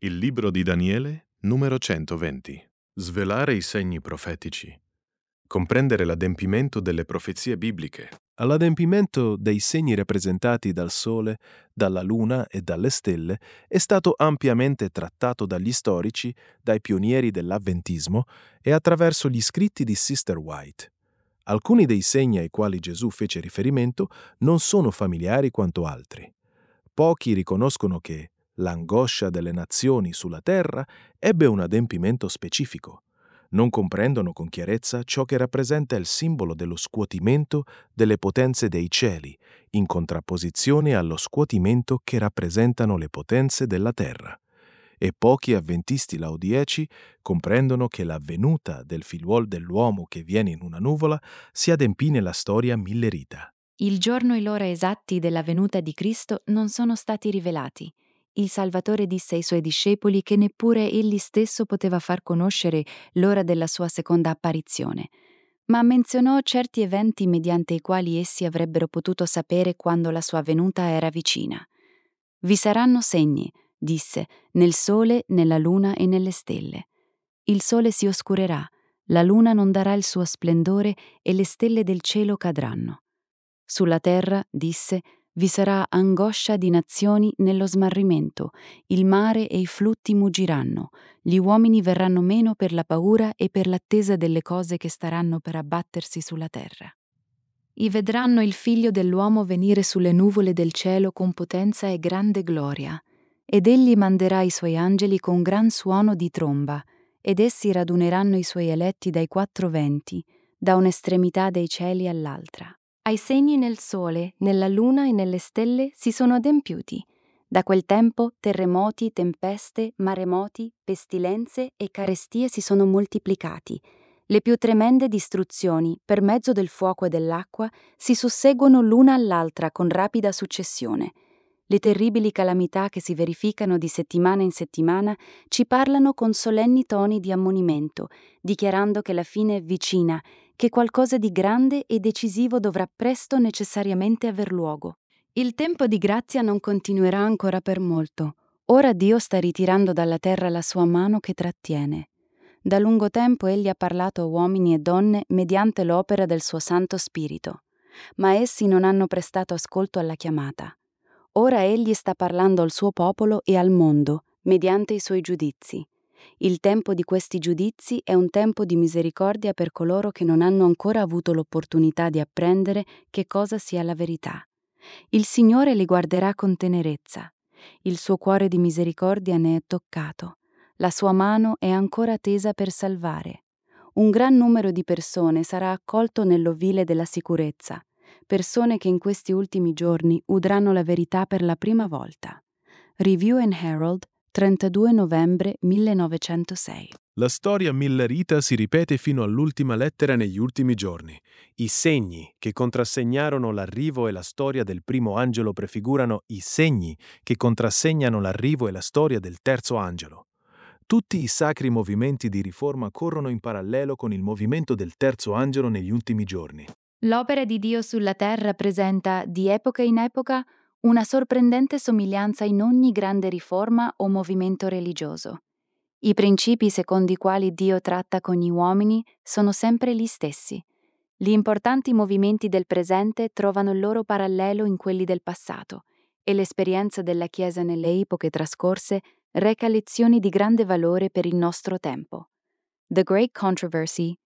Il libro di Daniele, numero 120. Svelare i segni profetici. Comprendere l'adempimento delle profezie bibliche. All'adempimento dei segni rappresentati dal Sole, dalla Luna e dalle stelle è stato ampiamente trattato dagli storici, dai pionieri dell'Avventismo e attraverso gli scritti di Sister White. Alcuni dei segni ai quali Gesù fece riferimento non sono familiari quanto altri. Pochi riconoscono che l'angoscia delle nazioni sulla terra ebbe un adempimento specifico. Non comprendono con chiarezza ciò che rappresenta il simbolo dello scuotimento delle potenze dei cieli, in contrapposizione allo scuotimento che rappresentano le potenze della terra. E pochi avventisti laodieci comprendono che la venuta del figliuol dell'uomo che viene in una nuvola si adempì nella storia millerita. Il giorno e l'ora esatti della venuta di Cristo non sono stati rivelati. Il Salvatore disse ai suoi discepoli che neppure egli stesso poteva far conoscere l'ora della sua seconda apparizione, ma menzionò certi eventi mediante i quali essi avrebbero potuto sapere quando la sua venuta era vicina. Vi saranno segni, disse, nel sole, nella luna e nelle stelle. Il sole si oscurerà, la luna non darà il suo splendore e le stelle del cielo cadranno. Sulla terra, disse, vi sarà angoscia di nazioni nello smarrimento, il mare e i flutti muggiranno, gli uomini verranno meno per la paura e per l'attesa delle cose che staranno per abbattersi sulla terra. I vedranno il figlio dell'uomo venire sulle nuvole del cielo con potenza e grande gloria, ed egli manderà i suoi angeli con gran suono di tromba, ed essi raduneranno i suoi eletti dai quattro venti, da un'estremità dei cieli all'altra. I segni nel sole, nella luna e nelle stelle si sono adempiuti. Da quel tempo terremoti, tempeste, maremoti, pestilenze e carestie si sono moltiplicati. Le più tremende distruzioni, per mezzo del fuoco e dell'acqua, si susseguono l'una all'altra con rapida successione. Le terribili calamità che si verificano di settimana in settimana ci parlano con solenni toni di ammonimento, dichiarando che la fine è vicina, che qualcosa di grande e decisivo dovrà presto necessariamente aver luogo. Il tempo di grazia non continuerà ancora per molto. Ora Dio sta ritirando dalla terra la sua mano che trattiene. Da lungo tempo egli ha parlato a uomini e donne mediante l'opera del suo Santo Spirito, ma essi non hanno prestato ascolto alla chiamata. Ora egli sta parlando al suo popolo e al mondo mediante i suoi giudizi. Il tempo di questi giudizi è un tempo di misericordia per coloro che non hanno ancora avuto l'opportunità di apprendere che cosa sia la verità. Il Signore li guarderà con tenerezza. Il suo cuore di misericordia ne è toccato. La sua mano è ancora tesa per salvare. Un gran numero di persone sarà accolto nell'ovile della sicurezza, persone che in questi ultimi giorni udranno la verità per la prima volta. Review and Herald, 32 novembre 1906. La storia millerita si ripete fino all'ultima lettera negli ultimi giorni. I segni che contrassegnarono l'arrivo e la storia del primo angelo prefigurano i segni che contrassegnano l'arrivo e la storia del terzo angelo. Tutti i sacri movimenti di riforma corrono in parallelo con il movimento del terzo angelo negli ultimi giorni. L'opera di Dio sulla terra presenta, di epoca in epoca, una sorprendente somiglianza in ogni grande riforma o movimento religioso. I principi secondo i quali Dio tratta con gli uomini sono sempre gli stessi. Gli importanti movimenti del presente trovano il loro parallelo in quelli del passato, e l'esperienza della Chiesa nelle epoche trascorse reca lezioni di grande valore per il nostro tempo. The Great Controversy,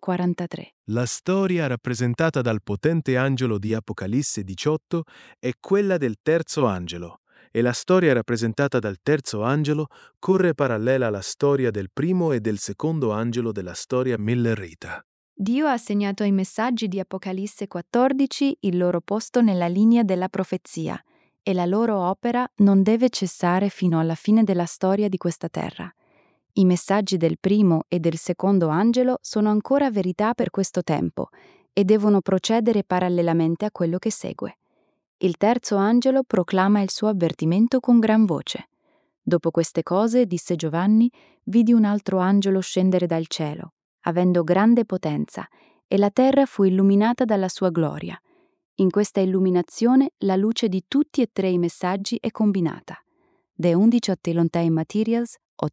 343. La storia rappresentata dal potente angelo di Apocalisse 18 è quella del terzo angelo, e la storia rappresentata dal terzo angelo corre parallela alla storia del primo e del secondo angelo della storia millerita. Dio ha assegnato ai messaggi di Apocalisse 14 il loro posto nella linea della profezia, e la loro opera non deve cessare fino alla fine della storia di questa terra. I messaggi del primo e del secondo angelo sono ancora verità per questo tempo e devono procedere parallelamente a quello che segue. Il terzo angelo proclama il suo avvertimento con gran voce. Dopo queste cose, disse Giovanni, vidi un altro angelo scendere dal cielo, avendo grande potenza, e la terra fu illuminata dalla sua gloria. In questa illuminazione la luce di tutti e tre i messaggi è combinata. The 11 Ottilontai Materials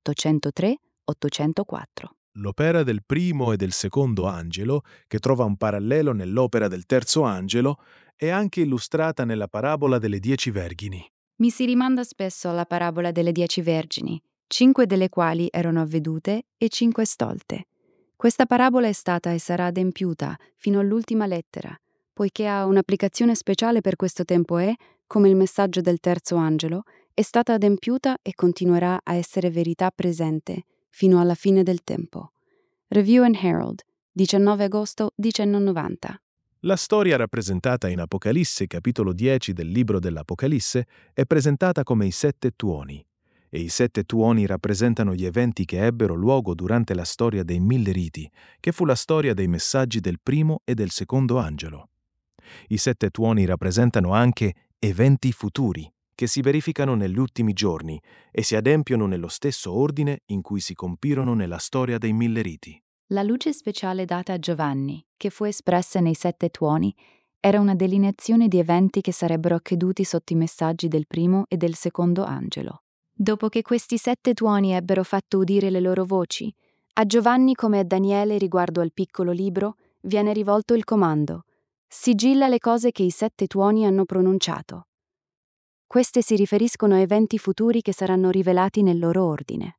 803-804. L'opera del primo e del secondo angelo, che trova un parallelo nell'opera del terzo angelo, è anche illustrata nella parabola delle 10 vergini. Mi si rimanda spesso alla parabola delle 10 vergini, 5 delle quali erano avvedute e 5 stolte. Questa parabola è stata e sarà adempiuta fino all'ultima lettera, poiché ha un'applicazione speciale per questo tempo e, come il messaggio del terzo angelo, è stata adempiuta e continuerà a essere verità presente fino alla fine del tempo. Review and Herald, 19 agosto 1990. La storia rappresentata in Apocalisse, capitolo 10 del libro dell'Apocalisse, è presentata come i 7 tuoni, e i 7 tuoni rappresentano gli eventi che ebbero luogo durante la storia dei 1000 riti, che fu la storia dei messaggi del primo e del secondo angelo. I 7 tuoni rappresentano anche eventi futuri, che si verificano negli ultimi giorni e si adempiono nello stesso ordine in cui si compirono nella storia dei 1000 riti. La luce speciale data a Giovanni, che fu espressa nei 7 tuoni, era una delineazione di eventi che sarebbero accaduti sotto i messaggi del primo e del secondo angelo. Dopo che questi 7 tuoni ebbero fatto udire le loro voci, a Giovanni come a Daniele riguardo al piccolo libro viene rivolto il comando: sigilla le cose che i 7 tuoni hanno pronunciato. Queste si riferiscono a eventi futuri che saranno rivelati nel loro ordine.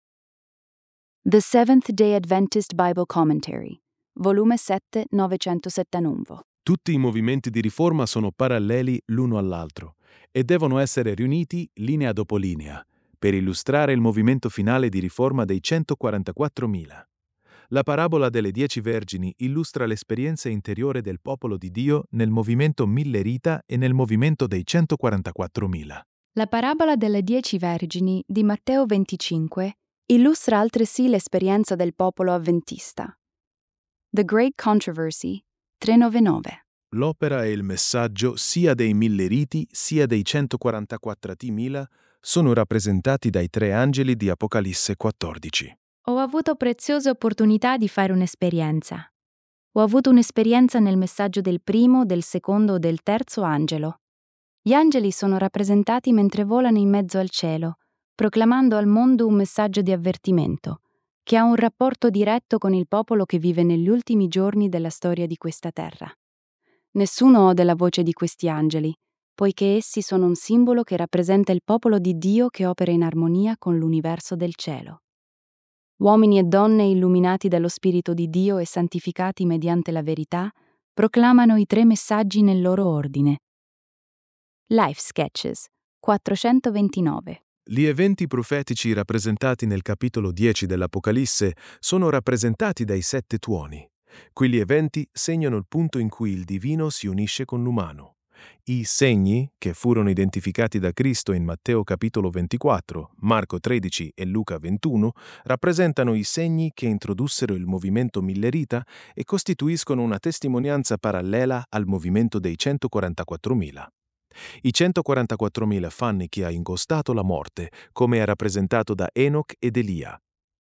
The Seventh-day Adventist Bible Commentary, volume 7, 979. Tutti i movimenti di riforma sono paralleli l'uno all'altro e devono essere riuniti linea dopo linea per illustrare il movimento finale di riforma dei 144.000. La parabola delle 10 vergini illustra l'esperienza interiore del popolo di Dio nel movimento millerita e nel movimento dei 144.000. La parabola delle 10 vergini di Matteo 25 illustra altresì l'esperienza del popolo avventista. The Great Controversy, 399. L'opera e il messaggio sia dei 1000 riti sia dei 144.000 sono rappresentati dai 3 angeli di Apocalisse 14. Ho avuto preziose opportunità di fare un'esperienza. Ho avuto un'esperienza nel messaggio del primo, del secondo o del terzo angelo. Gli angeli sono rappresentati mentre volano in mezzo al cielo, proclamando al mondo un messaggio di avvertimento, che ha un rapporto diretto con il popolo che vive negli ultimi giorni della storia di questa terra. Nessuno ode la voce di questi angeli, poiché essi sono un simbolo che rappresenta il popolo di Dio che opera in armonia con l'universo del cielo. Uomini e donne illuminati dallo Spirito di Dio e santificati mediante la verità, proclamano i 3 messaggi nel loro ordine. Life Sketches, 429. Gli eventi profetici rappresentati nel capitolo 10 dell'Apocalisse sono rappresentati dai 7 tuoni. Quegli eventi segnano il punto in cui il divino si unisce con l'umano. I segni, che furono identificati da Cristo in Matteo capitolo 24, Marco 13 e Luca 21, rappresentano i segni che introdussero il movimento millerita e costituiscono una testimonianza parallela al movimento dei 144.000. I 144.000 fanno chi ha incostato la morte, come è rappresentato da Enoch ed Elia.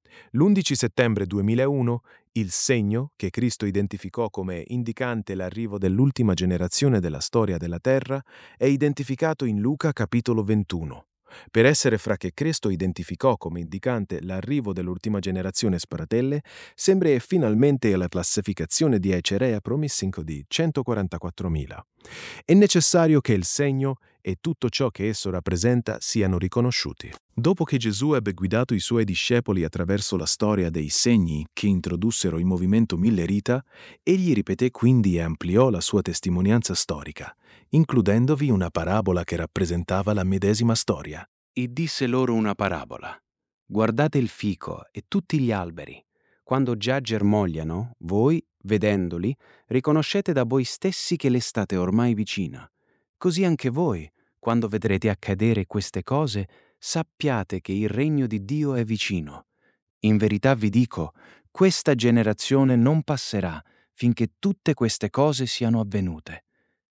L'11 settembre 2001, il segno, che Cristo identificò come indicante l'arrivo dell'ultima generazione della storia della Terra, è identificato in Luca capitolo 21. Per essere fra che Cristo identificò come indicante l'arrivo dell'ultima generazione sparatelle, sembra finalmente la classificazione di Ecerea promissinco di 144.000. È necessario che il segno e tutto ciò che esso rappresenta siano riconosciuti. Dopo che Gesù ebbe guidato i suoi discepoli attraverso la storia dei segni che introdussero il movimento millerita, egli ripeté quindi e ampliò la sua testimonianza storica, includendovi una parabola che rappresentava la medesima storia. E disse loro una parabola. Guardate il fico e tutti gli alberi. Quando già germogliano, voi, vedendoli, riconoscete da voi stessi che l'estate è ormai vicina. Così anche voi, quando vedrete accadere queste cose, sappiate che il regno di Dio è vicino. In verità vi dico, questa generazione non passerà finché tutte queste cose siano avvenute.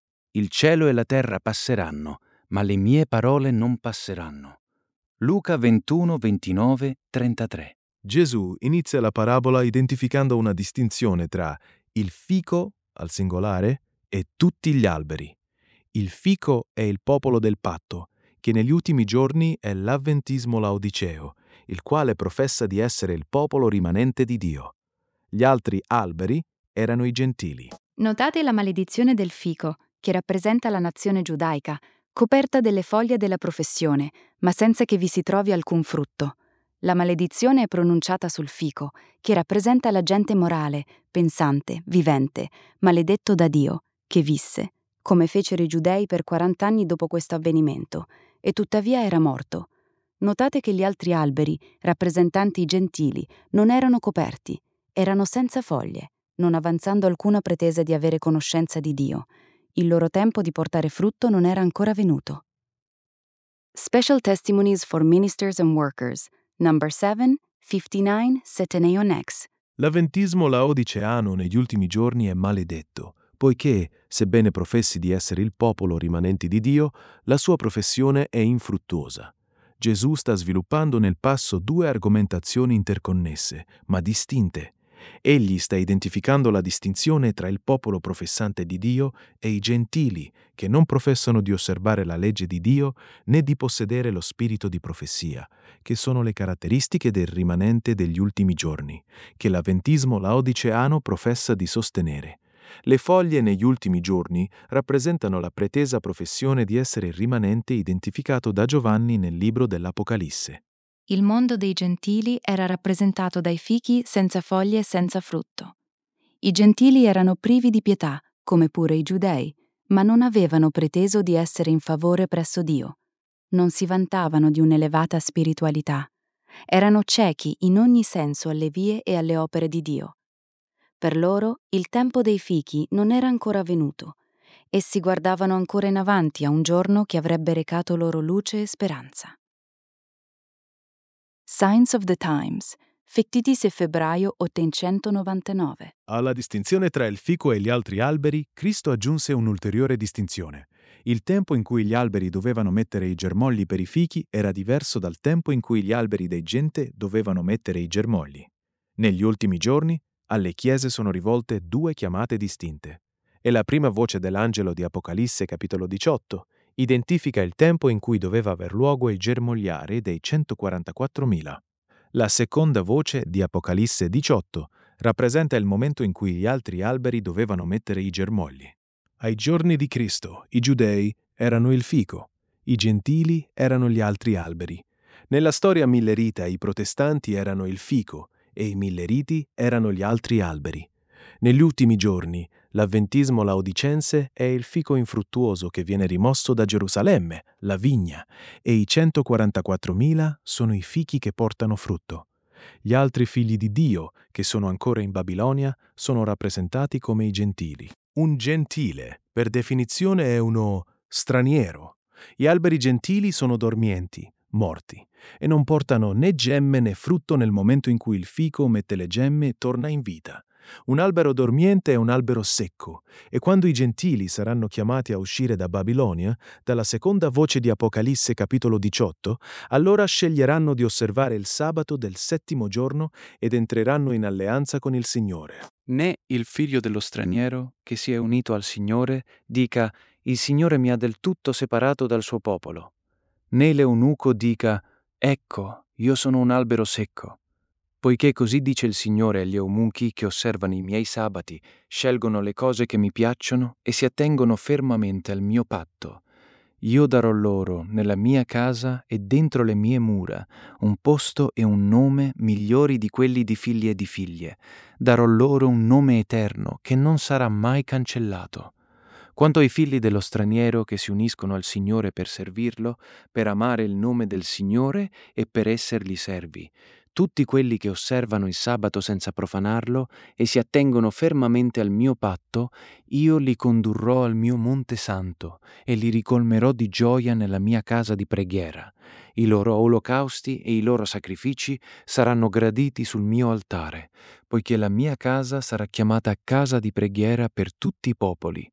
Il cielo e la terra passeranno, ma le mie parole non passeranno. Luca 21, 29, 33. Gesù inizia la parabola identificando una distinzione tra il fico, al singolare, e tutti gli alberi. Il fico è il popolo del patto, che negli ultimi giorni è l'avventismo laodiceo, il quale professa di essere il popolo rimanente di Dio. Gli altri alberi erano i gentili. Notate la maledizione del fico, che rappresenta la nazione giudaica, coperta delle foglie della professione, ma senza che vi si trovi alcun frutto. La maledizione è pronunciata sul fico, che rappresenta la gente morale, pensante, vivente, maledetto da Dio, che visse, come fecero i giudei per 40 anni dopo questo avvenimento, e tuttavia era morto. Notate che gli altri alberi, rappresentanti i gentili, non erano coperti, erano senza foglie, non avanzando alcuna pretesa di avere conoscenza di Dio. Il loro tempo di portare frutto non era ancora venuto. Special Testimonies for Ministers and Workers, number 7, 59, Seteneonex. L'avventismo laodiceano negli ultimi giorni è maledetto, poiché, sebbene professi di essere il popolo rimanente di Dio, la sua professione è infruttuosa. Gesù sta sviluppando nel passo due argomentazioni interconnesse, ma distinte. Egli sta identificando la distinzione tra il popolo professante di Dio e i gentili, che non professano di osservare la legge di Dio né di possedere lo spirito di profezia, che sono le caratteristiche del rimanente degli ultimi giorni, che l'avventismo laodiceano professa di sostenere. Le foglie negli ultimi giorni rappresentano la pretesa professione di essere il rimanente identificato da Giovanni nel libro dell'Apocalisse. Il mondo dei gentili era rappresentato dai fichi senza foglie e senza frutto. I gentili erano privi di pietà, come pure i giudei, ma non avevano preteso di essere in favore presso Dio. Non si vantavano di un'elevata spiritualità. Erano ciechi in ogni senso alle vie e alle opere di Dio. Per loro il tempo dei fichi non era ancora venuto. Essi guardavano ancora in avanti a un giorno che avrebbe recato loro luce e speranza. Signs of the Times, 26 febbraio 899. Alla distinzione tra il fico e gli altri alberi, Cristo aggiunse un'ulteriore distinzione. Il tempo in cui gli alberi dovevano mettere i germogli per i fichi era diverso dal tempo in cui gli alberi dei gente dovevano mettere i germogli. Negli ultimi giorni, alle chiese sono rivolte due chiamate distinte. E la prima voce dell'angelo di Apocalisse, capitolo 18, identifica il tempo in cui doveva aver luogo il germogliare dei 144.000. La seconda voce di Apocalisse 18 rappresenta il momento in cui gli altri alberi dovevano mettere i germogli. Ai giorni di Cristo, i giudei erano il fico, i gentili erano gli altri alberi. Nella storia millerita i protestanti erano il fico e i milleriti erano gli altri alberi. Negli ultimi giorni, l'avventismo laodicense è il fico infruttuoso che viene rimosso da Gerusalemme, la vigna, e i 144.000 sono i fichi che portano frutto. Gli altri figli di Dio, che sono ancora in Babilonia, sono rappresentati come i gentili. Un gentile, per definizione, è uno straniero. Gli alberi gentili sono dormienti, morti, e non portano né gemme né frutto nel momento in cui il fico mette le gemme e torna in vita. Un albero dormiente è un albero secco, e quando i gentili saranno chiamati a uscire da Babilonia, dalla seconda voce di Apocalisse capitolo 18, allora sceglieranno di osservare il sabato del settimo giorno ed entreranno in alleanza con il Signore. Né il figlio dello straniero, che si è unito al Signore, dica: il Signore mi ha del tutto separato dal suo popolo. Né l'eunuco dica: ecco, io sono un albero secco. Poiché così dice il Signore agli eunuchi che osservano i miei sabati, scelgono le cose che mi piacciono e si attengono fermamente al mio patto. Io darò loro, nella mia casa e dentro le mie mura, un posto e un nome migliori di quelli di figli e di figlie. Darò loro un nome eterno che non sarà mai cancellato. Quanto ai figli dello straniero che si uniscono al Signore per servirlo, per amare il nome del Signore e per essergli servi, tutti quelli che osservano il sabato senza profanarlo e si attengono fermamente al mio patto, io li condurrò al mio monte santo e li ricolmerò di gioia nella mia casa di preghiera. I loro olocausti e i loro sacrifici saranno graditi sul mio altare, poiché la mia casa sarà chiamata casa di preghiera per tutti i popoli.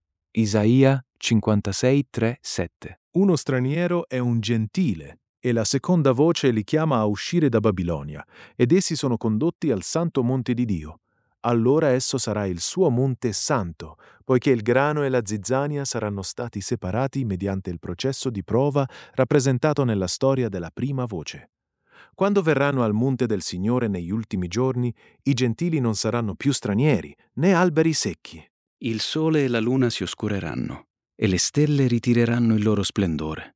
Isaia 56, 3, 7. Uno straniero è un gentile, e la seconda voce li chiama a uscire da Babilonia, ed essi sono condotti al santo monte di Dio. allora esso sarà il suo monte santo, poiché il grano e la zizzania saranno stati separati mediante il processo di prova rappresentato nella storia della prima voce. Quando verranno al monte del Signore negli ultimi giorni, i gentili non saranno più stranieri, né alberi secchi. Il sole e la luna si oscureranno, e le stelle ritireranno il loro splendore.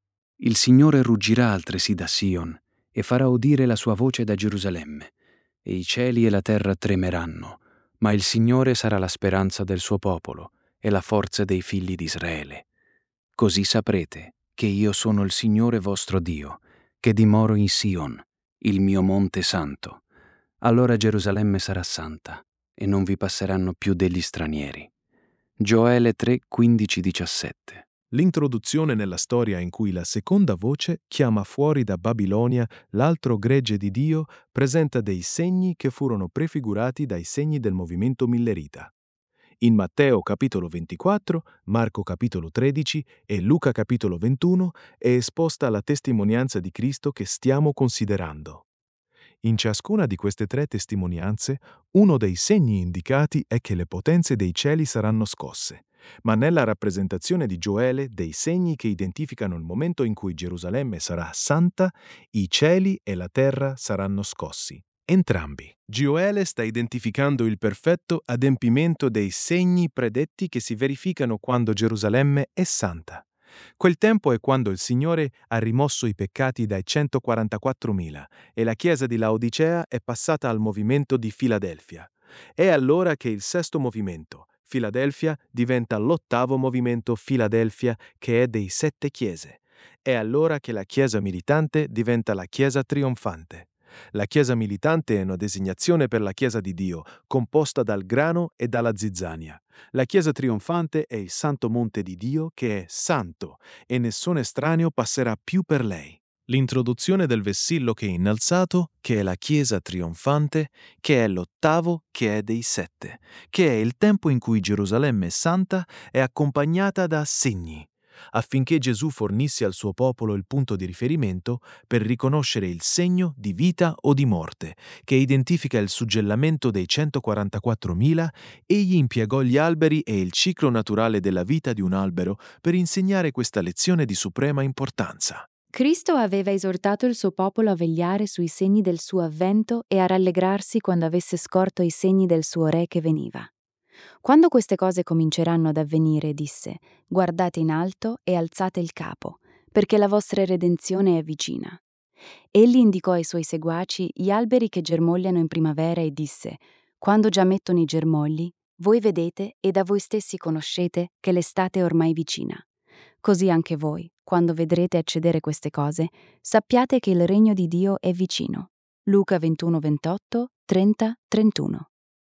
Il Signore ruggirà altresì da Sion, e farà udire la sua voce da Gerusalemme, e i cieli e la terra tremeranno, ma il Signore sarà la speranza del suo popolo e la forza dei figli di Israele. Così saprete che io sono il Signore vostro Dio, che dimoro in Sion, il mio monte santo. Allora Gerusalemme sarà santa, e non vi passeranno più degli stranieri. Gioele 3, 15-17. L'introduzione nella storia in cui la seconda voce chiama fuori da Babilonia l'altro gregge di Dio presenta dei segni che furono prefigurati dai segni del movimento millerita. In Matteo capitolo 24, Marco capitolo 13 e Luca capitolo 21 è esposta la testimonianza di Cristo che stiamo considerando. In ciascuna di queste tre testimonianze, uno dei segni indicati è che le potenze dei cieli saranno scosse, ma nella rappresentazione di Gioele dei segni che identificano il momento in cui Gerusalemme sarà santa, i cieli e la terra saranno scossi. Entrambi. Gioele sta identificando il perfetto adempimento dei segni predetti che si verificano quando Gerusalemme è santa. Quel tempo è quando il Signore ha rimosso i peccati dai 144.000 e la chiesa di Laodicea è passata al movimento di Filadelfia. È allora che il sesto movimento, Filadelfia, diventa l'ottavo movimento Filadelfia, che è dei 7 chiese. È allora che la chiesa militante diventa la chiesa trionfante. La chiesa militante è una designazione per la chiesa di Dio, composta dal grano e dalla zizzania. La chiesa trionfante è il santo monte di Dio che è santo e nessun estraneo passerà più per lei. L'introduzione del vessillo che è innalzato, che è la chiesa trionfante, che è l'ottavo, che è dei 7, che è il tempo in cui Gerusalemme santa è accompagnata da segni, affinché Gesù fornisse al suo popolo il punto di riferimento per riconoscere il segno di vita o di morte, che identifica il suggellamento dei 144.000. Egli impiegò gli alberi e il ciclo naturale della vita di un albero per insegnare questa lezione di suprema importanza. Cristo aveva esortato il suo popolo a vegliare sui segni del suo avvento e a rallegrarsi quando avesse scorto i segni del suo re che veniva. Quando queste cose cominceranno ad avvenire, disse: guardate in alto e alzate il capo, perché la vostra redenzione è vicina. Egli indicò ai suoi seguaci gli alberi che germogliano in primavera e disse: quando già mettono i germogli, voi vedete e da voi stessi conoscete che l'estate è ormai vicina. Così anche voi, quando vedrete accadere queste cose, sappiate che il regno di Dio è vicino. Luca 21, 28, 30, 31.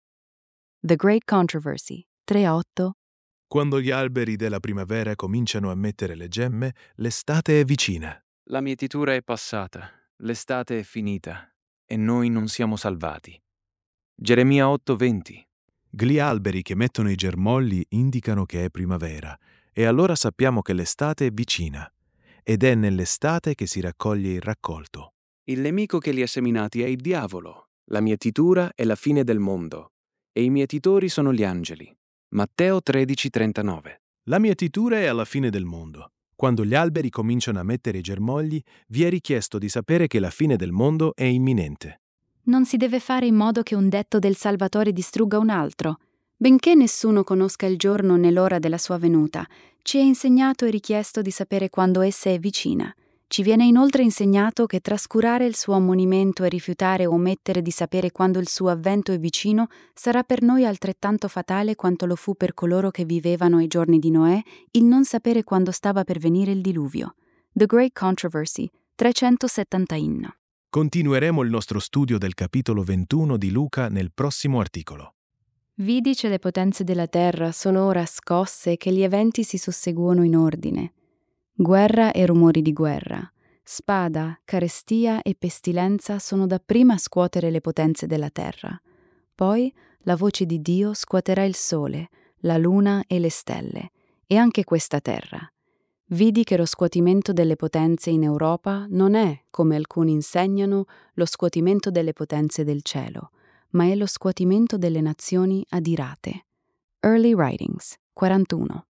The Great Controversy 3:8. Quando gli alberi della primavera cominciano a mettere le gemme, l'estate è vicina. La mietitura è passata, l'estate è finita, e noi non siamo salvati. Geremia 8:20. Gli alberi che mettono i germogli indicano che è primavera, e allora sappiamo che l'estate è vicina, ed è nell'estate che si raccoglie il raccolto. Il nemico che li ha seminati è il diavolo. La mietitura è la fine del mondo, e i mietitori sono gli angeli. Matteo 13:39. La mietitura è alla fine del mondo. Quando gli alberi cominciano a mettere i germogli, vi è richiesto di sapere che la fine del mondo è imminente. Non si deve fare in modo che un detto del Salvatore distrugga un altro. Benché nessuno conosca il giorno né l'ora della sua venuta, ci è insegnato e richiesto di sapere quando essa è vicina. Ci viene inoltre insegnato che trascurare il suo ammonimento e rifiutare o omettere di sapere quando il suo avvento è vicino sarà per noi altrettanto fatale quanto lo fu per coloro che vivevano ai giorni di Noè il non sapere quando stava per venire il diluvio. The Great Controversy 370 inno. Continueremo il nostro studio del capitolo 21 di Luca nel prossimo articolo. Vidi che le potenze della terra sono ora scosse e che gli eventi si susseguono in ordine. Guerra e rumori di guerra, spada, carestia e pestilenza sono dapprima a scuotere le potenze della terra. Poi la voce di Dio scuoterà il sole, la luna e le stelle, e anche questa terra. Vidi che lo scuotimento delle potenze in Europa non è, come alcuni insegnano, lo scuotimento delle potenze del cielo, ma è lo scuotimento delle nazioni adirate. Early Writings, 41.